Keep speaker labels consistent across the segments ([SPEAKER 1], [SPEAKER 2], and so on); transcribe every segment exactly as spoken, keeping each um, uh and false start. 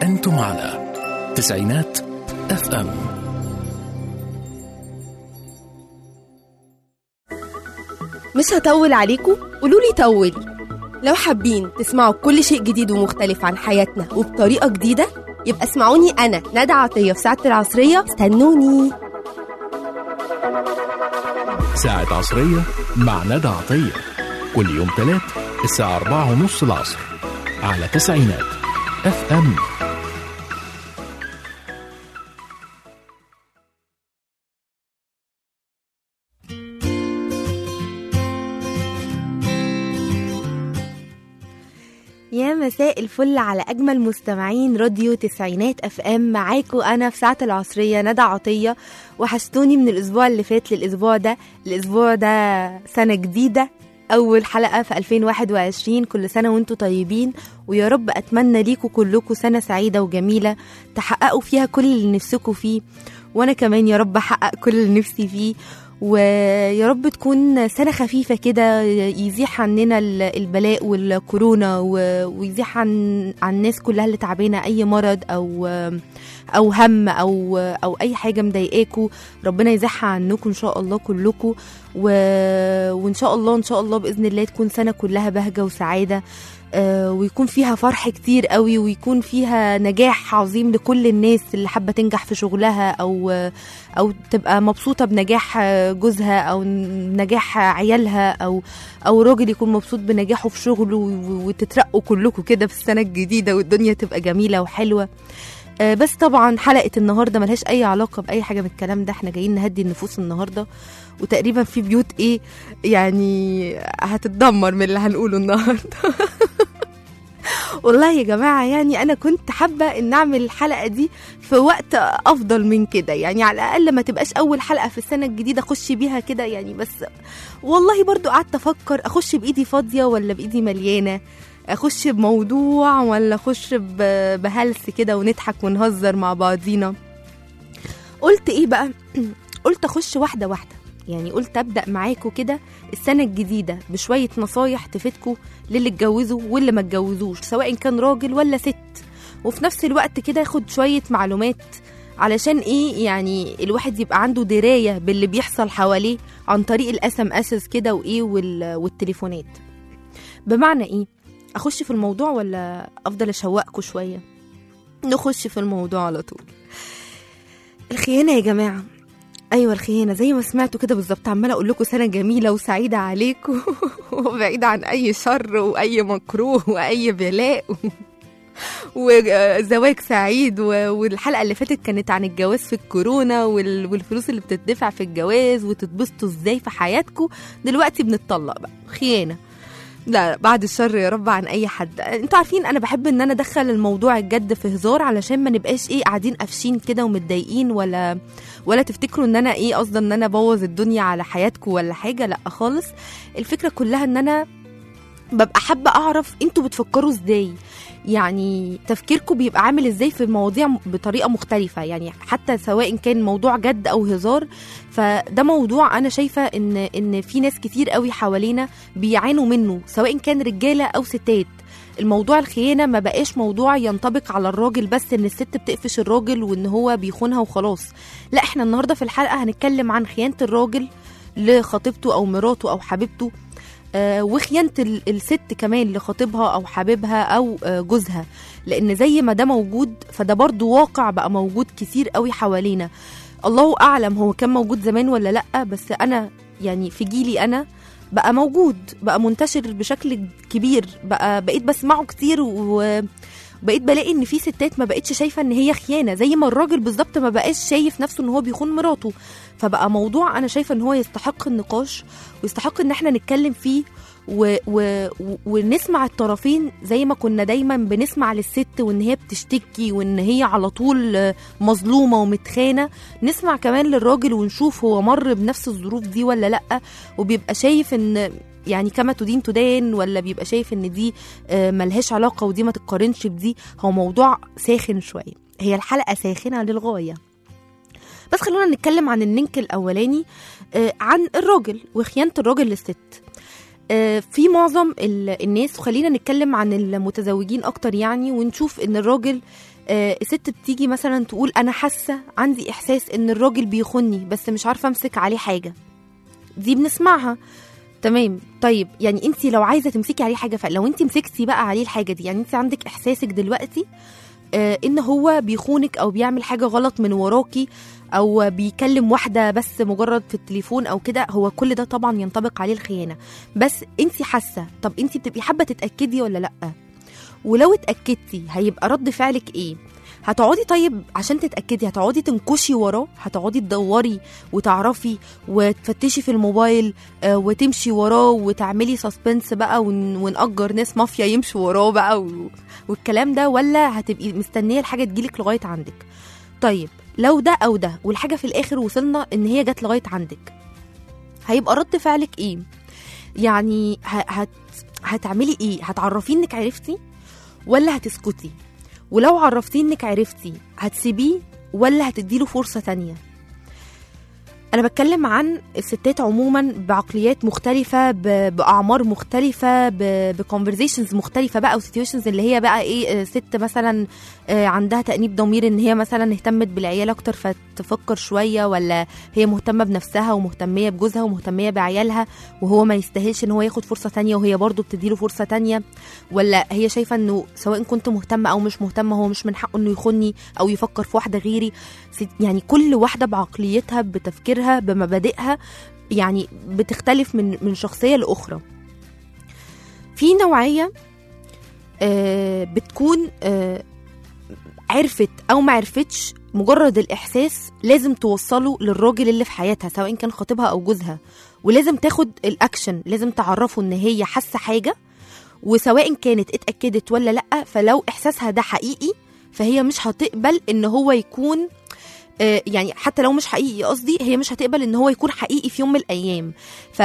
[SPEAKER 1] أنتم على تسعينات اف ام.
[SPEAKER 2] مش هطول عليكم، قولولي طولي. لو حابين تسمعوا كل شيء جديد ومختلف عن حياتنا وبطريقة جديدة، يبقى اسمعوني أنا ندى عطية في ساعة العصرية. استنوني
[SPEAKER 1] ساعة عصرية مع ندى عطية كل يوم ثلاث الساعة أربعة ونص العصر على تسعينات اف ام.
[SPEAKER 2] يا مساء الفل على أجمل مستمعين راديو تسعينات اف ام. معاكم أنا في ساعة العصرية ندى عطية. وحشتوني من الأسبوع اللي فات للأسبوع ده. الأسبوع ده سنة جديدة، أول حلقة في ألفين وواحد وعشرين. كل سنة وانتم طيبين، ويا رب أتمنى ليكم كلكم سنة سعيدة وجميلة تحققوا فيها كل اللي نفسكم فيه، وأنا كمان يا رب أحقق كل اللي نفسي فيه. ويا رب تكون سنة خفيفة كده يزيح عننا البلاء والكورونا، ويزيح عن عن الناس كلها اللي تعبانة أي مرض أو أو هم أو أو أي حاجة مضايقاكوا. ربنا يزيحها عنكم إن شاء الله كلكم، وإن شاء الله إن شاء الله بإذن الله تكون سنة كلها بهجة وسعادة، ويكون فيها فرح كتير قوي، ويكون فيها نجاح عظيم لكل الناس اللي حابة تنجح في شغلها أو أو تبقى مبسوطة بنجاح جوزها أو نجاح عيالها، أو أو راجل يكون مبسوط بنجاحه في شغله، وتترقوا كلكم كده في السنة الجديدة والدنيا تبقى جميلة وحلوة. بس طبعا حلقة النهاردة ملهاش أي علاقة بأي حاجة من الكلام ده. احنا جايين نهدي النفوس النهاردة، وتقريبا في بيوت ايه يعني هتتدمر من اللي هنقوله النهاردة. والله يا جماعة يعني أنا كنت حابة إن أعمل الحلقة دي في وقت أفضل من كده، يعني على الأقل ما تبقاش أول حلقة في السنة الجديدة أخش بيها كده يعني. بس والله برضو قعدت أفكر أخش بإيدي فاضية ولا بإيدي مليانة، أخش بموضوع ولا أخش بهلس كده ونضحك ونهزر مع بعضينا. قلت إيه بقى؟ قلت أخش واحدة واحدة، يعني قلت أبدأ معاكم كده السنة الجديدة بشوية نصايح تفيدكم للي اتجوزوا واللي ما اتجوزوش، سواء كان راجل ولا ست. وفي نفس الوقت كده ياخد شوية معلومات علشان ايه يعني الواحد يبقى عنده دراية باللي بيحصل حواليه عن طريق الاس ام اس كده وايه والتليفونات. بمعنى ايه؟ اخش في الموضوع ولا افضل اشوقكم شوية؟ نخش في الموضوع على طول. الخيانة يا جماعة، ايوه الخيانه زي ما سمعتوا كده بالظبط. عماله اقول لكم سنه جميله وسعيده عليكم وبعيده عن اي شر واي مكروه واي بلاء وزواج سعيد. والحلقه اللي فاتت كانت عن الجواز في الكورونا والفلوس اللي بتدفع في الجواز وتتبسطوا ازاي في حياتكم. دلوقتي بنتطلق بقى، خيانه. لا بعد الشر يا رب عن اي حد. انتوا عارفين انا بحب ان انا ادخل الموضوع الجد في هزار، علشان ما نبقاش ايه قاعدين قافشين كده ومتضايقين، ولا ولا تفتكروا ان انا ايه قصدي ان انا بوظ الدنيا على حياتكم ولا حاجه. لا خالص. الفكره كلها ان انا ببقى حابه اعرف انتوا بتفكروا ازاي، يعني تفكيركم بيبقى عامل ازاي في المواضيع بطريقه مختلفه، يعني حتى سواء كان موضوع جد او هزار. فده موضوع انا شايفه ان ان في ناس كتير قوي حوالينا بيعانوا منه، سواء كان رجاله او ستات. الموضوع الخيانه ما بقاش موضوع ينطبق على الراجل بس، ان الست بتقفش الراجل وان هو بيخونها وخلاص. لا، احنا النهارده في الحلقه هنتكلم عن خيانه الراجل لخطيبته او مراته او حبيبته، آه وخيانة الست كمان لخطيبها أو حبيبها أو آه جوزها. لأن زي ما ده موجود فده برضو واقع بقى موجود كتير قوي حوالينا. الله أعلم هو كان موجود زمان ولا لأ، بس أنا يعني في جيلي أنا بقى موجود، بقى منتشر بشكل كبير، بقى بقيت بسمعه كتير، وبقيت بلاقي ان في ستات ما بقتش شايفة ان هي خيانة، زي ما الراجل بالظبط ما بقاش شايف نفسه ان هو بيخون مراته. فبقى موضوع انا شايفة ان هو يستحق النقاش، ويستحق ان احنا نتكلم فيه و... و... ونسمع الطرفين، زي ما كنا دايما بنسمع للست وان هي بتشتكي وان هي على طول مظلومة ومتخانة. نسمع كمان للراجل ونشوف هو مر بنفس الظروف دي ولا لأ، وبيبقى شايف ان يعني كما تدين تدان، ولا بيبقى شايف ان دي ملهاش علاقة ودي ما تتقارنش بدي. هو موضوع ساخن شوية، هي الحلقة ساخنة للغاية. بس خلونا نتكلم عن الننك الأولاني، عن الراجل وخيانة الراجل للست. في معظم الناس، وخلينا نتكلم عن المتزوجين أكتر يعني، ونشوف إن الراجل آه الست بتيجي مثلا تقول انا حاسه عندي احساس ان الراجل بيخوني بس مش عارفه امسك عليه حاجه. دي بنسمعها. تمام. طيب يعني انت لو عايزه تمسكي عليه حاجه، فلو انت مسكتي بقى عليه الحاجه دي، يعني انت عندك احساسك دلوقتي آه ان هو بيخونك او بيعمل حاجه غلط من وراكي، او بيكلم واحده بس مجرد في التليفون او كده، هو كل ده طبعا ينطبق عليه الخيانه. بس انت حاسه، طب انت بتبقي حابه تتاكدي ولا لا؟ ولو اتاكدتي هيبقى رد فعلك ايه؟ هتقعدي طيب عشان تتاكدي هتقعدي تنكشي وراه، هتقعدي تدوري وتعرفي وتفتشي في الموبايل آه وتمشي وراه وتعملي سسبنس بقى ون... ونأجر ناس مافيا يمشوا وراه بقى و... والكلام ده، ولا هتبقي مستنيه الحاجه تجيلك لغايه عندك؟ طيب لو ده او ده والحاجه في الاخر وصلنا ان هي جت لغايه عندك، هيبقى رد فعلك ايه؟ يعني هت... هتعملي ايه؟ هتعرفي انك عرفتي ولا هتسكتي؟ ولو عرفتي انك عرفتي هتسيبيه ولا هتديله فرصة تانية؟ أنا بتكلم عن الستات عموما بعقليات مختلفة، بأعمار مختلفة، بكونفرزيشنز مختلفة بقى، وسيتويشنز اللي هي بقى إيه، ست مثلا عندها تأنيب ضمير إن هي مثلا اهتمت بالعيال أكتر فتفكر شوية، ولا هي مهتمة بنفسها ومهتمية بجوزها ومهتمية بعيالها وهو ما يستاهلش إن هو ياخد فرصة تانية وهي برضو بتديله فرصة تانية، ولا هي شايفة إنه سواء كنت مهتمة أو مش مهتمة هو مش من حقه إنه يخوني أو يفكر في واحدة غيري. يعني كل واحدة بعقليتها بتفكيرها بمبادئها، يعني بتختلف من من شخصية لأخرى. في نوعية آه بتكون آه عرفت أو ما عرفتش، مجرد الإحساس لازم توصله للراجل اللي في حياتها سواء كان خطيبها أو جوزها، ولازم تاخد الأكشن، لازم تعرفه إن هي حاسة حاجة، وسواء كانت اتأكدت ولا لأ. فلو إحساسها ده حقيقي فهي مش هتقبل إن هو يكون آه يعني حتى لو مش حقيقي، قصدي هي مش هتقبل إن هو يكون حقيقي في يوم من الأيام.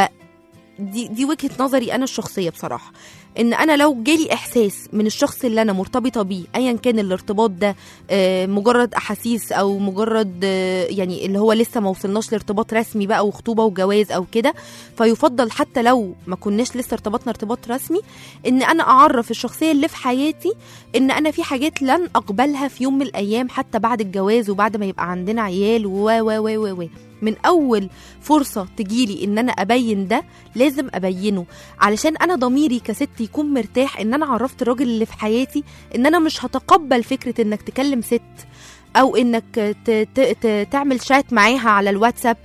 [SPEAKER 2] فدي دي وجهة نظري أنا الشخصية بصراحة، ان انا لو جالي احساس من الشخص اللي انا مرتبطه بيه ايا كان الارتباط ده آه مجرد احاسيس او مجرد آه يعني اللي هو لسه ما وصلناش لارتباط رسمي بقى وخطوبه وجواز او كده، فيفضل حتى لو ما كناش لسه ارتبطنا ارتباط رسمي ان انا اعرف الشخصيه اللي في حياتي ان انا في حاجات لن اقبلها في يوم من الايام حتى بعد الجواز وبعد ما يبقى عندنا عيال و و و و من اول فرصه تجيلي ان انا ابين ده لازم ابينه، علشان انا ضميري كست يكون مرتاح ان انا عرفت الراجل اللي في حياتي ان انا مش هتقبل فكره انك تكلم ست او انك تعمل شات معاها على الواتساب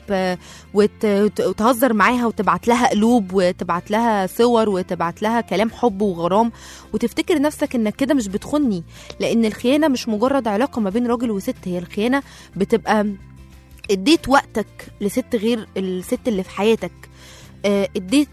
[SPEAKER 2] وتهزر معاها وتبعت لها قلوب وتبعت لها صور وتبعت لها كلام حب وغرام وتفتكر نفسك انك كده مش بتخني. لان الخيانه مش مجرد علاقه ما بين راجل وست، هي الخيانه بتبقى اديت وقتك لست غير الست اللي في حياتك، اديت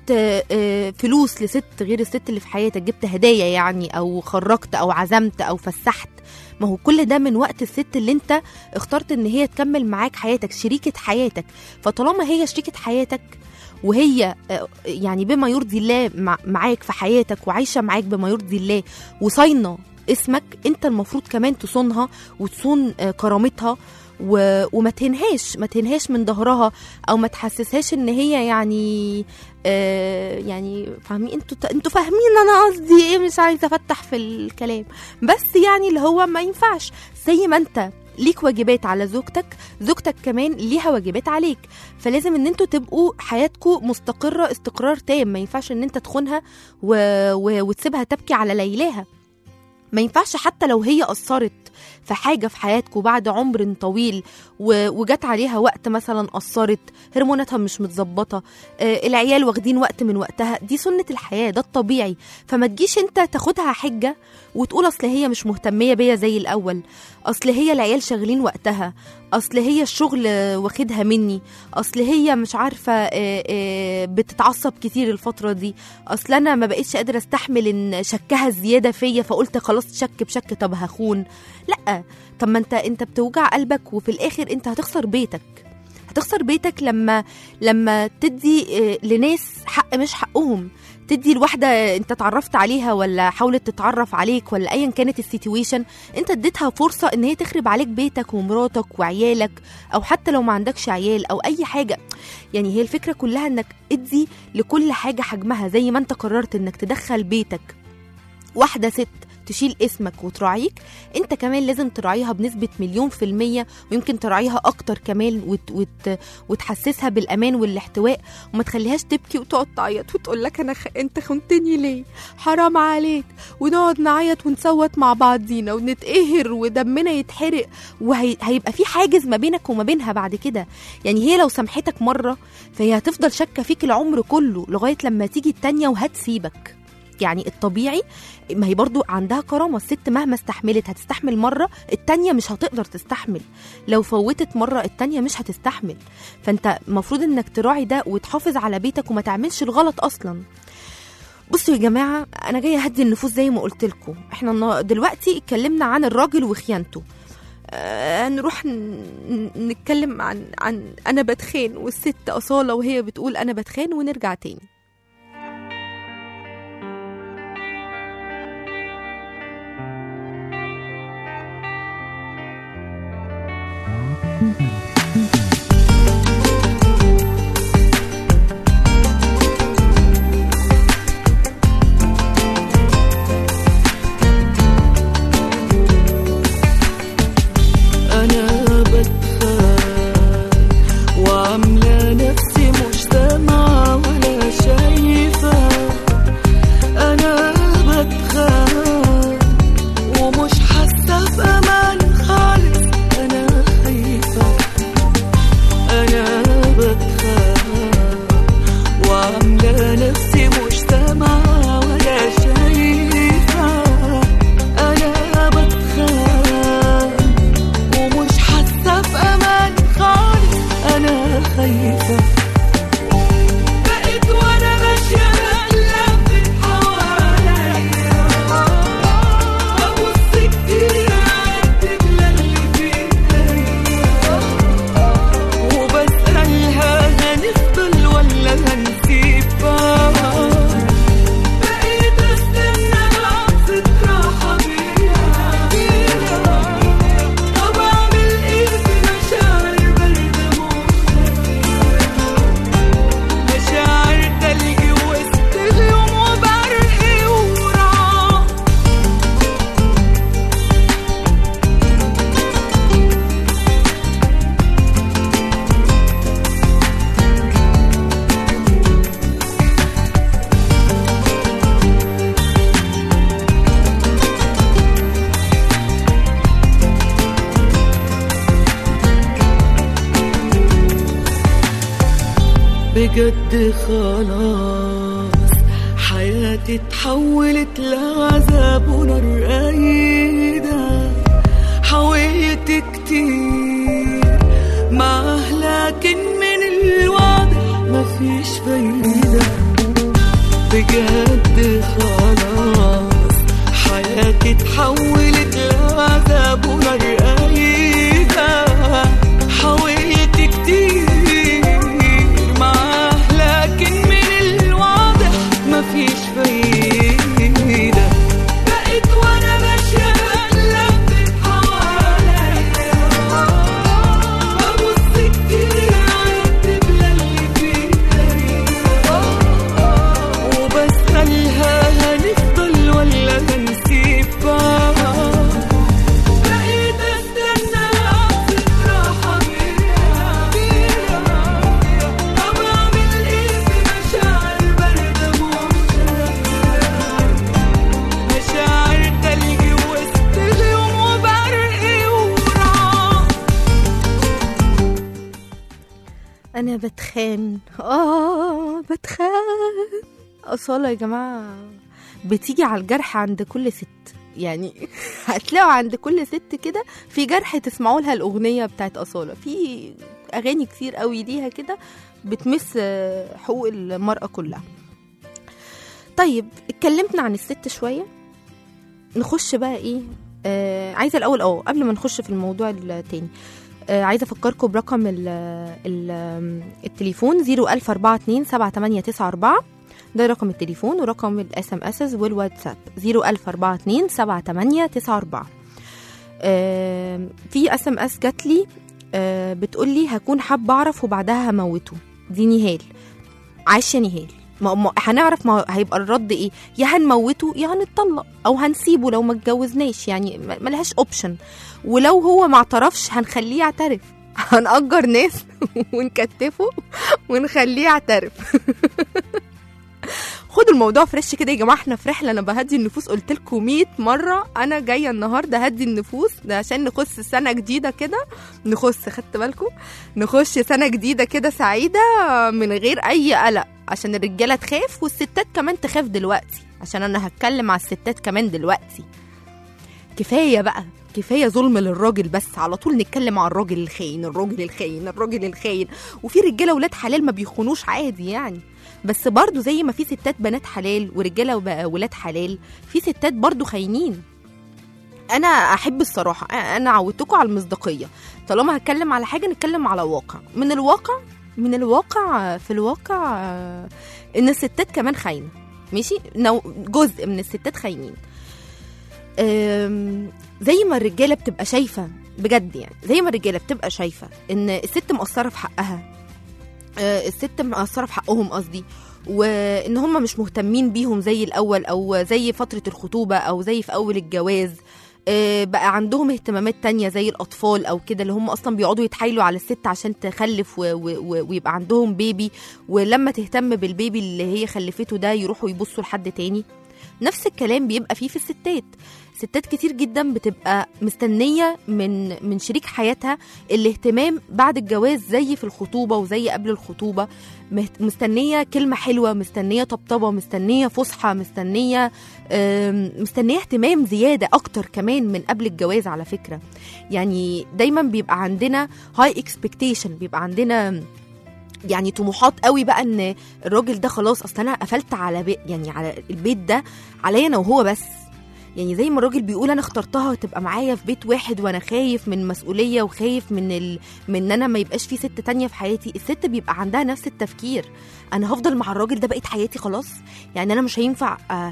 [SPEAKER 2] فلوس لست غير الست اللي في حياتك، جبت هدايا يعني او خرجت او عزمت او فسحت، ما هو كل ده من وقت الست اللي انت اخترت ان هي تكمل معاك حياتك، شريكة حياتك. فطالما هي شريكة حياتك وهي يعني بما يرضي الله معاك في حياتك وعايشة معاك بما يرضي الله وصاينة اسمك، انت المفروض كمان تصونها وتصون كرامتها و... وما تهنهاش ما تهنهاش من ظهرها او ما تحسسهاش ان هي يعني آه يعني فاهمين انتوا انتوا فاهمين انا قصدي ايه، مش عايزه افتح في الكلام، بس يعني اللي هو ما ينفعش زي ما انت ليك واجبات على زوجتك، زوجتك كمان ليها واجبات عليك، فلازم ان انتوا تبقوا حياتكم مستقره استقرار تام. ما ينفعش ان انت تخونها و... و... وتسيبها تبكي على ليلاها، ما ينفعش حتى لو هي قصرت في حاجة في حياتكم بعد عمر طويل وجات عليها وقت مثلا قصرت، هرموناتها مش متظبطة، آه العيال واخدين وقت من وقتها، دي سنة الحياة، ده الطبيعي. فما تجيش انت تاخدها حجة وتقول اصل هي مش مهتمية بيا زي الأول، اصل هي العيال شغلين وقتها، اصل هي الشغل واخدها مني، اصل هي مش عارفة آه آه بتتعصب كتير الفترة دي، اصل انا ما بقيتش قادرة استحمل ان شكها زيادة فيا فقلت خلاص شك بشك طب هخون. لا، طب ما انت انت بتوجع قلبك وفي الاخر انت هتخسر بيتك، هتخسر بيتك لما لما تدي لناس حق مش حقهم، تدي الواحدة انت تعرفت عليها ولا حاولت تتعرف عليك ولا ايا كانت السيتويشن، انت اديتها فرصة ان هي تخرب عليك بيتك ومراتك وعيالك، او حتى لو ما عندكش عيال او اي حاجة. يعني هي الفكرة كلها انك ادي لكل حاجة حجمها، زي ما انت قررت انك تدخل بيتك واحدة ست تشيل اسمك وتراعيك، انت كمان لازم تراعيها بنسبة مليون في المية، ويمكن تراعيها اكتر كمان وت وت وتحسسها بالامان والاحتواء، وما تخليهاش تبكي وتقعد تعيط وتقول لك انا خ... انت خنتني ليه، حرام عليك، ونقعد نعيط ونصوت مع بعضينا ونتقهر ودمنا يتحرق، وهيبقى في حاجز ما بينك وما بينها بعد كده. يعني هي لو سامحتك مرة فهي هتفضل شاكة فيك العمر كله لغاية لما تيجي التانية وهتسيبك. يعني الطبيعي، ما هي برضو عندها كرامة، الست مهما استحملت هتستحمل مرة، التانية مش هتقدر تستحمل، لو فوتت مرة التانية مش هتستحمل. فانت مفروض انك تراعي ده وتحافظ على بيتك وما تعملش الغلط اصلا. بصوا يا جماعة، انا جاية اهدي النفوس زي ما قلت لكم. احنا دلوقتي اتكلمنا عن الراجل وخيانته، آه نروح نتكلم عن عن انا بتخان والست أصالة وهي بتقول انا بتخان، ونرجع تاني.
[SPEAKER 3] بجد خلاص حياتي اتحولت لعذاب ونار قايدة، حاولت كتير معاه لكن من الواضح مفيش فايدة. بجد خلاص حياتي اتحولت لعذاب ونار قايدة، حاولت كتير مفيش فايدة. بقيت وانا ماشية بقلب حواليا، ببص كتير عالدبلة اللي فيها، وبسألها هنفضل ولا هنسيب بعض. بقيت استنى لحظة راحة بيها، طب اعمل ايه في مشاعر باردة
[SPEAKER 2] أنا بتخان. آه بتخان. أصالة يا جماعة بتيجي على الجرح عند كل ست، يعني هتلاقوا عند كل ست كده في جرح تسمعوا لها الأغنية بتاعت أصالة. في أغاني كتير قوي ليها كده بتمس حقوق المرأة كلها. طيب اتكلمنا عن الست شوية، نخش بقى إيه. آه عايزة الأول أو قبل ما نخش في الموضوع التاني، آه عايزة أفكركم برقم ال ال التليفون زيرو ألف أربعة اتنين سبعة تمانية تسعة أربعة، ده رقم التليفون، ورقم الاس ام اس والواتساب زيرو ألف أربعة اتنين سبعة تمانية تسعة أربعة. آه في اس ام اس جات لي آه بتقول لي هكون حابة أعرف وبعدها هموته. دي نهال. عاش يا نهال، ما ما هنعرف ما هيبقى الرد ايه، يا هنموته يا هنتطلق او هنسيبه لو ما اتجوزناش، يعني ما لهاش اوبشن. ولو هو ما اعترفش هنخليه يعترف، هنأجر ناس ونكتفه ونخليه يعترف. خدوا الموضوع فريش كده يا جماعه، احنا في رحله، انا بهدي النفوس قلت لكم مية مره انا جايه النهارده هدي النفوس، ده عشان نخش سنه جديده كده، نخش خدت بالكم نخش سنه جديده كده سعيده من غير اي قلق، عشان الرجاله تخاف والستات كمان تخاف دلوقتي، عشان انا هتكلم على الستات كمان دلوقتي. كفايه بقى، كفايه ظلم للراجل، بس على طول نتكلم على الراجل الخاين الراجل الخاين الراجل الخاين. وفي رجاله ولاد حلال ما بيخونوش عادي يعني، بس برضو زي ما في ستات بنات حلال ورجاله ولاد حلال، في ستات برضو خاينين. انا احب الصراحه، انا عودتكم على المصداقيه، طالما هتكلم على حاجه نتكلم على واقع. من الواقع من الواقع في الواقع ان الستات كمان خاينه، ماشي، جزء من الستات خاينين. زي ما الرجاله بتبقى شايفه بجد، يعني زي ما الرجاله بتبقى شايفه ان الست مقصره في حقها، الست مقصره في حقهم قصدي، وان هم مش مهتمين بيهم زي الاول او زي فتره الخطوبه او زي في اول الجواز، بقى عندهم اهتمامات تانية زي الاطفال او كده، اللي هم اصلا بيقعدوا يتحايلوا على الست عشان تخلف و... و... ويبقى عندهم بيبي، ولما تهتم بالبيبي اللي هي خلفته ده يروحوا يبصوا لحد تاني. نفس الكلام بيبقى فيه في الستات. ستات كتير جدا بتبقى مستنية من من شريك حياتها الاهتمام بعد الجواز زي في الخطوبة وزي قبل الخطوبة، مستنية كلمة حلوة، مستنية طبطبة، مستنية فسحة، مستنية مستنية اهتمام زيادة أكتر كمان من قبل الجواز. على فكرة يعني دايما بيبقى عندنا high expectation، بيبقى عندنا يعني طموحات قوي بقى ان الراجل ده خلاص اصلا انا قفلت على بي يعني على البيت ده عليا انا وهو بس، يعني زي ما الراجل بيقول انا اخترتها تبقى معايا في بيت واحد وانا خايف من مسؤوليه وخايف من ال... من ان انا ما يبقاش في ست تانية في حياتي. الست بيبقى عندها نفس التفكير، انا هفضل مع الراجل ده بقيت حياتي خلاص، يعني انا مش هينفع آه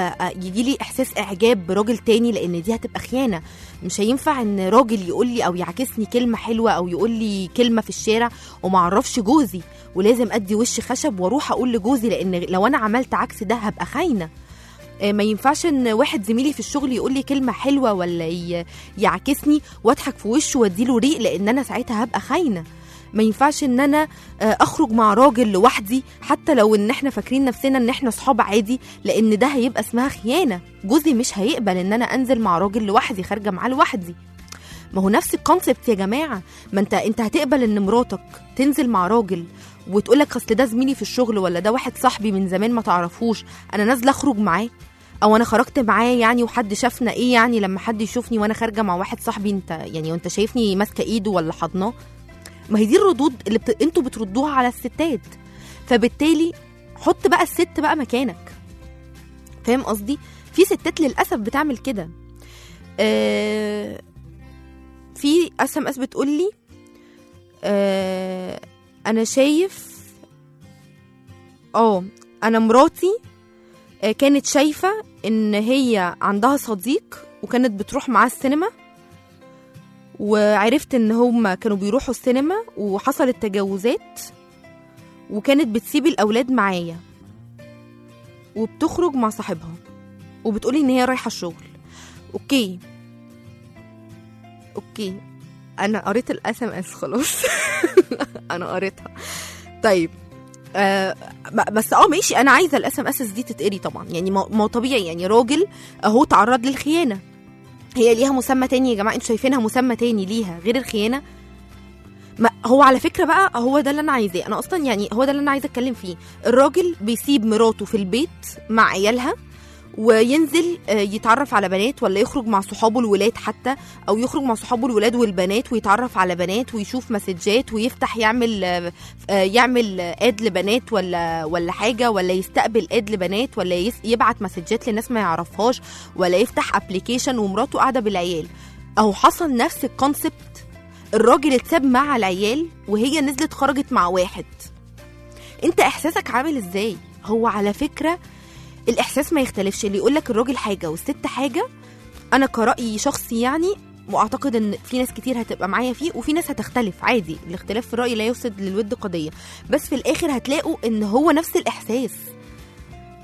[SPEAKER 2] يجي لي احساس اعجاب براجل تاني لان دي هتبقى خيانه. مش هينفع ان راجل يقول لي او يعكسني كلمه حلوه او يقول لي كلمه في الشارع وما اعرفش جوزي، ولازم ادي وش خشب واروح اقول لجوزي، لان لو انا عملت عكس ده هبقى خاينه. ما ينفعش ان واحد زميلي في الشغل يقول لي كلمه حلوه ولا يعكسني واضحك في وشه واديله ريق، لان انا ساعتها هبقى خاينه. ما ينفعش ان انا اخرج مع راجل لوحدي حتى لو ان احنا فاكرين نفسنا ان احنا صحاب عادي، لان ده هيبقى اسمها خيانه. جوزي مش هيقبل ان انا انزل مع راجل لوحدي، خارجه معاه لوحدي. ما هو نفس الكونسبت يا جماعه، ما انت انت هتقبل ان مراتك تنزل مع راجل وتقولك اصل ده زميلي في الشغل ولا ده واحد صاحبي من زمان ما تعرفوش انا نازله اخرج معاه، او انا خرجت معاه يعني وحد شافنا ايه يعني لما حد يشوفني وانا خارجه مع واحد صاحبي، انت يعني وانت شايفني ماسكه ايده ولا حضناه؟ ما هي دي الردود اللي بت... انتوا بتردوها على الستات. فبالتالي حط بقى الست بقى مكانك، فاهم قصدي؟ في ستات للاسف بتعمل كده. آه... في اس ام اس بتقول لي آه... انا شايف اه انا مراتي آه كانت شايفه ان هي عندها صديق وكانت بتروح معاه السينما، وعرفت ان هم كانوا بيروحوا السينما وحصلت تجاوزات، وكانت بتسيب الاولاد معايا وبتخرج مع صاحبها وبتقولي ان هي رايحه الشغل. اوكي اوكي انا قريت الاس ام اس خلاص. انا قريتها. طيب آه بس اه ماشي، انا عايزه الاس ام اس دي تتقري طبعا، يعني ما طبيعي يعني راجل اهو تعرض للخيانه، هي ليها مسمى تاني يا جماعه، انتوا شايفينها مسمى تاني ليها غير الخيانه؟ ما هو على فكره بقى هو ده اللي انا عايزاه، انا اصلا يعني هو ده اللي انا عايزه اتكلم فيه. الراجل بيسيب مراته في البيت مع عيالها وينزل يتعرف على بنات، ولا يخرج مع صحابه الولاد حتى، او يخرج مع صحابه الولاد والبنات ويتعرف على بنات ويشوف مسجات ويفتح يعمل يعمل اد لبنات ولا ولا حاجه، ولا يستقبل اد لبنات، ولا يبعت مسجات لناس ما يعرفهاش، ولا يفتح ابلكيشن ومراته قاعده بالعيال. اهو حصل نفس الكونسبت، الراجل اتساب مع العيال وهي نزلت خرجت مع واحد. انت احساسك عامل ازاي؟ هو على فكره الاحساس ما يختلفش، اللي يقولك الراجل حاجه والست حاجه انا كرأي شخصي يعني، واعتقد ان في ناس كتير هتبقى معايا فيه وفي ناس هتختلف عادي، الاختلاف في الرأي لا يفسد للود قضيه، بس في الاخر هتلاقوا ان هو نفس الاحساس.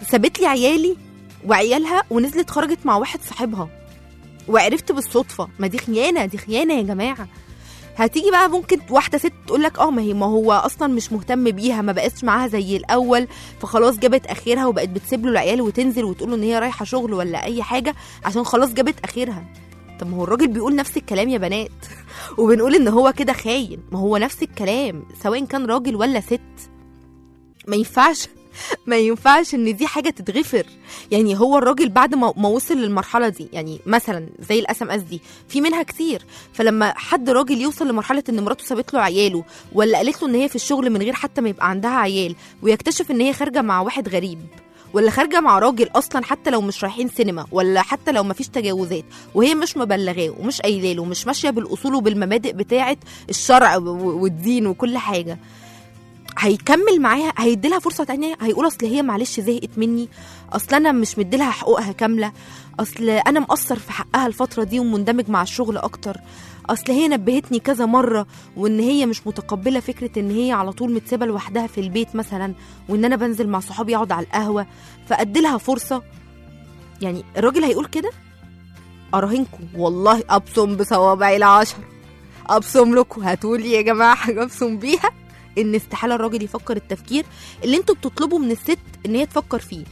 [SPEAKER 2] سابت لي عيالي وعيالها ونزلت خرجت مع واحد صاحبها وعرفت بالصدفه. ما دي خيانه، دي خيانه يا جماعه. هتيجي بقى ممكن واحده ست تقول لك اه ما هي ما هو اصلا مش مهتم بيها، ما بقتش معاها زي الاول، فخلاص جابت اخرها وبقت بتسيب له العيال وتنزل وتقول له ان هي رايحه شغل ولا اي حاجه عشان خلاص جابت اخرها. طب ما هو الراجل بيقول نفس الكلام يا بنات وبنقول ان هو كده خاين. ما هو نفس الكلام سواء كان راجل ولا ست. ما ينفعش ما ينفعش ان دي حاجه تتغفر. يعني هو الراجل بعد ما ما وصل للمرحله دي، يعني مثلا زي الاس ام اس دي في منها كتير، فلما حد راجل يوصل لمرحله ان مراته سابت له عياله ولا قالت له ان هي في الشغل من غير حتى ما يبقى عندها عيال، ويكتشف ان هي خارجه مع واحد غريب ولا خارجه مع راجل اصلا حتى لو مش رايحين سينما ولا حتى لو ما فيش تجاوزات، وهي مش مبلغاه ومش قايله له ومش ماشيه بالاصول وبالمبادئ بتاعه الشرع والدين وكل حاجه، هيكمل معاها؟ هيديلها فرصه تانية؟ هيقول اصل هي معلش زهقت مني، اصل انا مش مديلها حقوقها كامله، اصل انا مقصر في حقها الفتره دي ومندمج مع الشغل اكتر، اصل هي نبهتني كذا مره وان هي مش متقبله فكره ان هي على طول متسابه لوحدها في البيت مثلا، وان انا بنزل مع صحابي اقعد على القهوه فاديلها فرصه. يعني الراجل هيقول كده؟ اراهنكم والله ابصم بصوابعي العشر، ابصم لكم، هتقولي يا جماعه حاجه ابصم بيها ان استحاله الراجل يفكر التفكير اللي انتوا بتطلبوا من الست ان هي تفكر فيه.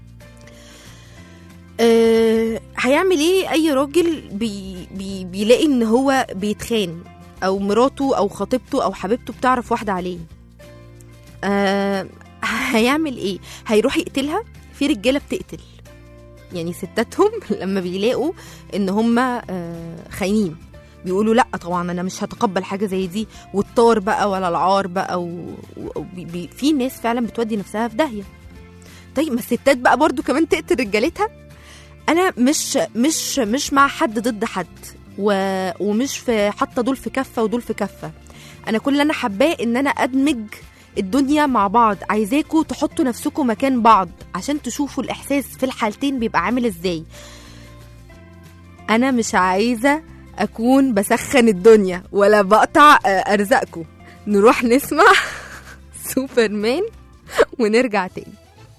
[SPEAKER 2] أه هيعمل ايه اي راجل بي بي بيلاقي ان هو بيتخان او مراته او خطيبته او حبيبته بتعرف واحده عليه؟ أه هيعمل ايه؟ هيروح يقتلها؟ في رجاله بتقتل يعني ستاتهم لما بيلاقوا ان هم أه خاينين بيقولوا لا طبعا انا مش هتقبل حاجه زي دي، والطار بقى ولا العار بقى و... و... بي... في ناس فعلا بتودي نفسها في داهيه. طيب ما الستات بقى برضو كمان تقتل رجالتها؟ انا مش مش مش مع حد ضد حد و... ومش في حاطه دول في كفه ودول في كفه. انا كل اللي انا حباه ان انا ادمج الدنيا مع بعض. عايزاكوا تحطوا نفسكم مكان بعض عشان تشوفوا الاحساس في الحالتين بيبقى عامل ازاي. انا مش عايزه اكون بسخن الدنيا ولا بقطع ارزاقكم. نروح نسمع سوبرمان ونرجع تاني.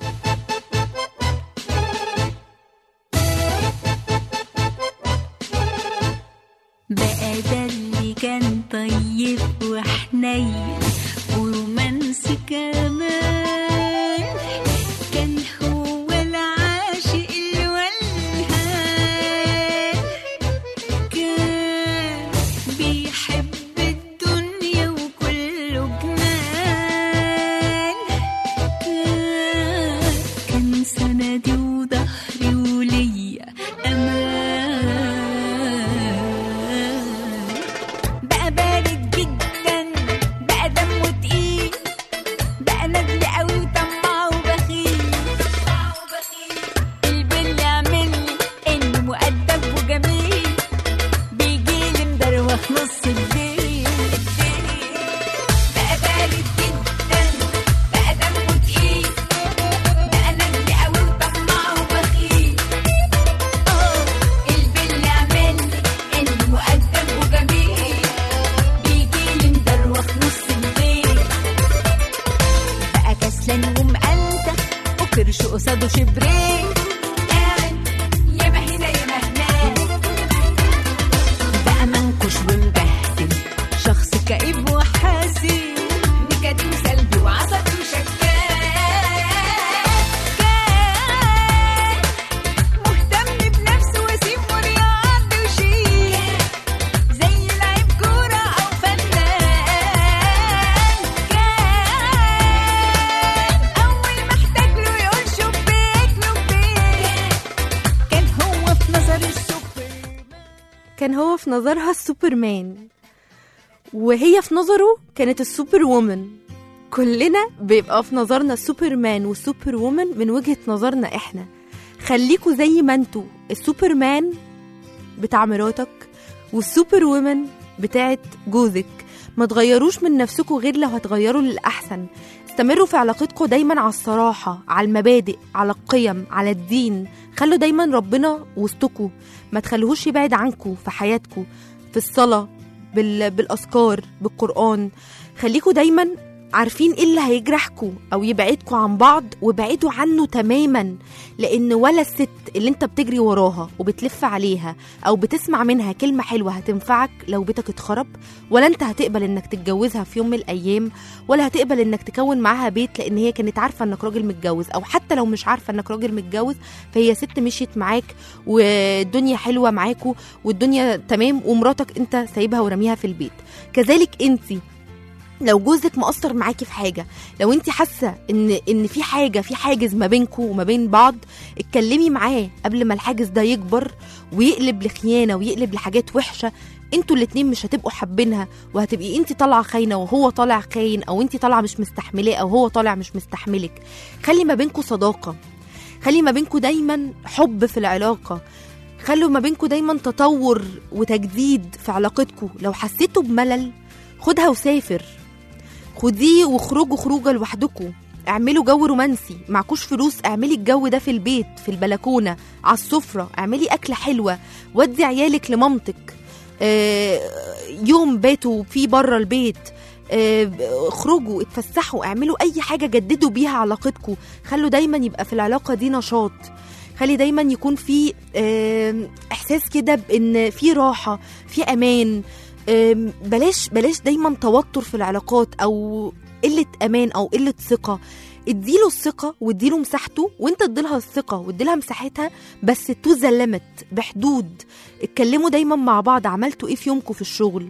[SPEAKER 4] بقى ده اللي كان طيب وحنين ورومانسي كمان، كان هو العاشق الولهان، كان بيحب الدنيا وكله جنان، كان كان سندي وظهري وليا أمان. بقى بارد جدا، بقى دمه تقيل، بقى ندل قوي وطماع وبخيل، البن يعملني انه مؤدب وجميل، بيجيلي مدروخ نص الليل. بقى بارد جدا، بقى دمه تقيل، بقى ندل قوي وطماع وبخيل، اه البن يعملني انه مؤدب وجميل، بيجيلي مدروخ نص الليل. بقى كسلان ومقلتة وكرش قصاده شبرين، قاعد ياما هنا ياما هناك، بقى منكش ومبهدل، شخص كئيب وحزين، نكدي وسلبي وعصبي وشكاك، كان مهتم بنفسه وسيم ورياضي وشيك، زي لعيب كورة أو فنان، كان أول ما احتاج له يقول شبيك لبيك، كان هو في نظري السوبرمان.
[SPEAKER 2] كان هو في نظرها السوبرمان وهي في نظره كانت السوبر وومن. كلنا بيبقى في نظرنا السوبرمان والسوبر وومن من وجهة نظرنا احنا. خليكوا زي ما انتوا السوبرمان بتاع مراتك والسوبر وومن بتاعت جوزك. ما تغيروش من نفسكوا غير لو هتغيروا للأحسن. استمروا في علاقتكم دايما على الصراحة، على المبادئ، على القيم، على الدين. خلوا دايما ربنا وسطكوا، ما تخلوهوش يبعد عنكوا في حياتكوا، في الصلاة، بال... بالأذكار، بالقرآن. خليكوا دايما عارفين ايه اللي هيجرحكوا او يبعدكوا عن بعض، وابعدوا عنه تماما. لان ولا الست اللي انت بتجري وراها وبتلف عليها او بتسمع منها كلمة حلوة هتنفعك لو بيتك اتخرب، ولا انت هتقبل انك تتجوزها في يوم من الايام، ولا هتقبل انك تكون معاها بيت لان هي كانت عارفة انك راجل متجوز. او حتى لو مش عارفة انك راجل متجوز فهي ست مشيت معاك والدنيا حلوة معاكوا والدنيا تمام، ومراتك انت سايبها ورميها في البيت. كذلك انتي لو جوزك مقصر معاكي في حاجه، لو انت حاسه ان ان في حاجه في حاجز ما بينكم وما بين بعض، اتكلمي معاه قبل ما الحاجز ده يكبر ويقلب لخيانه ويقلب لحاجات وحشه. انتوا الاتنين مش هتبقوا حابينها، وهتبقي انت طالعه خاينه وهو طالع خاين، او انت طالعه مش مستحملاه او هو طالع مش مستحملك. خلي ما بينكم صداقه، خلي ما بينكم دايما حب في العلاقه، خلوا ما بينكم دايما تطور وتجديد في علاقتكم. لو حسيتوا بملل خدها وسافر، خديه وخرجوا خروجه لوحدكم، اعملوا جو رومانسي. معكوش فلوس، اعملي الجو ده في البيت، في البلكونه، على السفره، اعملي اكله حلوه، ودي عيالك لمامتك، آه يوم باتوا فيه بره البيت، آه خرجوا اتفسحوا، اعملوا اي حاجه جددوا بيها علاقتكم. خلوا دايما يبقى في العلاقه دي نشاط، خلي دايما يكون في آه احساس كده بان في راحه، في امان. بلاش بلاش دايما توتر في العلاقات او قلة امان او قلة ثقة. اديله الثقة واديله مساحته، وانت اديلها الثقة واديلها مساحتها، بس تو ذا ليميت، بحدود. اتكلموا دايما مع بعض، عملتوا ايه في يومكم في الشغل،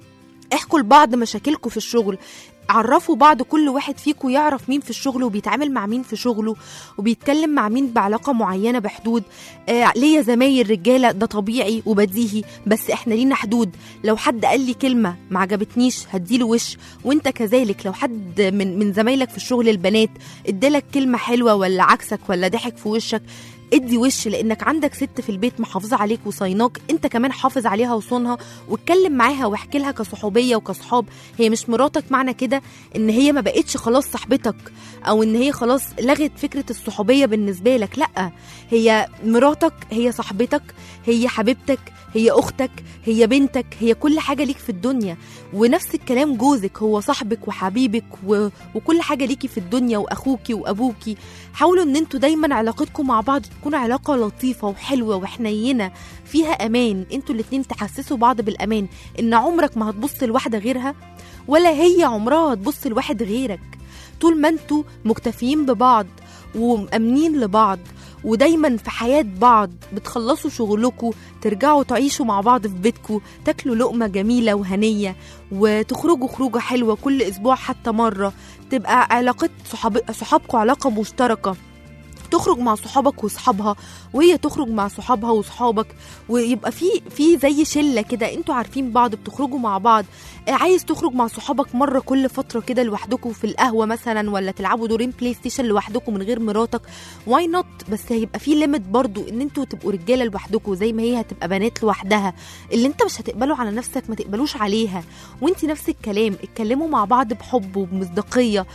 [SPEAKER 2] احكوا لبعض مشاكلكم في الشغل، عرفوا بعض، كل واحد فيكم يعرف مين في الشغل وبيتعامل مع مين في شغله وبيتكلم مع مين بعلاقة معينة بحدود. آه ليا زمايل رجالة، ده طبيعي وبديهي، بس احنا لينا حدود. لو حد قال لي كلمة ما عجبتنيش هديله وش، وانت كذلك لو حد من من زمايلك في الشغل البنات ادالك كلمة حلوة ولا عكسك ولا ضحك في وشك، ادي وش، لانك عندك ست في البيت محافظه عليك وصيناك، انت كمان حافظ عليها وصونها، واتكلم معاها واحكي لها كصحوبيه وكصحاب. هي مش مراتك معنى كده ان هي ما بقتش خلاص صاحبتك، او ان هي خلاص لغت فكره الصحوبيه بالنسبه لك. لا، هي مراتك، هي صاحبتك، هي حبيبتك، هي اختك، هي بنتك، هي كل حاجه ليك في الدنيا. ونفس الكلام جوزك، هو صاحبك وحبيبك و... وكل حاجه ليكي في الدنيا، واخوكي وابوكي. حاولوا ان انتوا دايما علاقتكم مع بعض تكون علاقه لطيفه وحلوه وحنينه فيها امان، انتوا الاتنين تحسسوا بعض بالامان، ان عمرك ما هتبص لواحده غيرها ولا هي عمرها هتبص لواحد غيرك. طول ما انتوا مكتفيين ببعض ومأمنين لبعض ودايما في حياة بعض، بتخلصوا شغلكوا، ترجعوا تعيشوا مع بعض في بيتكوا، تاكلوا لقمة جميلة وهنية، وتخرجوا خروجة حلوة كل أسبوع حتى مرة، تبقى علاقة صحاب صحابكوا علاقة مشتركة، تخرج مع صحابك وصحابها وهي تخرج مع صحابها وصحابك، ويبقى في في زي شله كده، انتوا عارفين بعض، بتخرجوا مع بعض. عايز تخرج مع صحابك مره كل فتره كده لوحدكم في القهوه مثلا، ولا تلعبوا دورين بلاي ستيشن لوحدكم من غير مراتك، واي نوت. بس هيبقى في ليميت برضو، ان انتوا تبقوا رجاله لوحدكم زي ما هي هتبقى بنات لوحدها. اللي انت مش هتقبله على نفسك ما تقبلوش عليها، وانت نفس الكلام. اتكلموا مع بعض بحب وبمصداقيه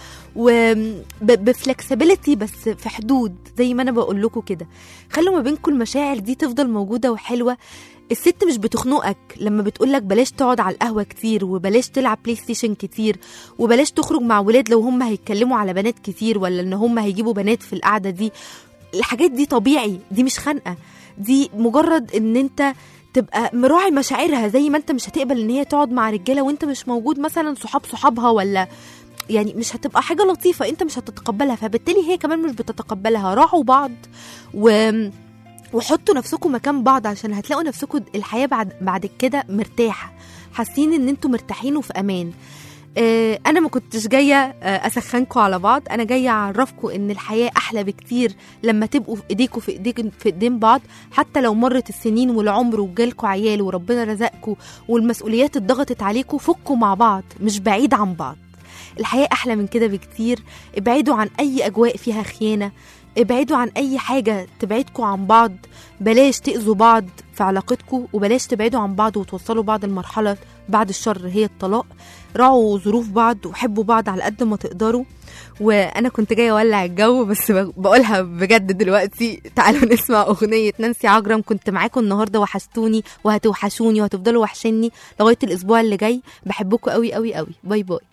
[SPEAKER 2] وبفلكسبيليتي، بس في حدود زي ما انا بقول لكم كده. خلوا ما بينكم المشاعر دي تفضل موجوده وحلوه. الست مش بتخنقك لما بتقولك بلاش تقعد على القهوه كتير، وبلاش تلعب بلاي ستيشن كتير، وبلاش تخرج مع ولاد لو هم هيتكلموا على بنات كتير، ولا ان هم هيجيبوا بنات في القعده دي. الحاجات دي طبيعي، دي مش خنقه، دي مجرد ان انت تبقى مراعي مشاعرها. زي ما انت مش هتقبل ان هي تقعد مع رجاله وانت مش موجود، مثلا صحاب صحابها، ولا يعني مش هتبقى حاجة لطيفة، انت مش هتتقبلها، فبالتالي هي كمان مش بتتقبلها. راعوا بعض و... وحطوا نفسكم مكان بعض، عشان هتلاقوا نفسكم الحياة بعد بعد كده مرتاحة، حاسين ان انتوا مرتاحين وفي امان. اه انا ما كنتش جاية اه اسخنكم على بعض، انا جاية اعرفكم ان الحياة احلى بكتير لما تبقوا في ايديكم في ايديكم في ايدين بعض. حتى لو مرت السنين والعمر وجالكوا عيال وربنا رزقكم والمسؤوليات اتضغطت عليكم، فكوا مع بعض، مش بعيد عن بعض. الحياة أحلى من كده بكتير. ابعدوا عن أي أجواء فيها خيانة، ابعدوا عن أي حاجة تبعدكوا عن بعض، بلاش تأذوا بعض في علاقتكم، وبلاش تبعدوا عن بعض وتوصلوا بعض المرحلة بعد الشر هي الطلاق. راعوا ظروف بعض وحبوا بعض على قد ما تقدروا. وأنا كنت جاية أولع الجو، بس بقولها بجد دلوقتي. تعالوا نسمع أغنية نانسي عجرم. كنت معاكم النهاردة، وحشتوني وهتوحشوني وهتفضلوا وحشني لغاية الأسبوع اللي جاي. بحبكم قوي قوي قوي. باي باي.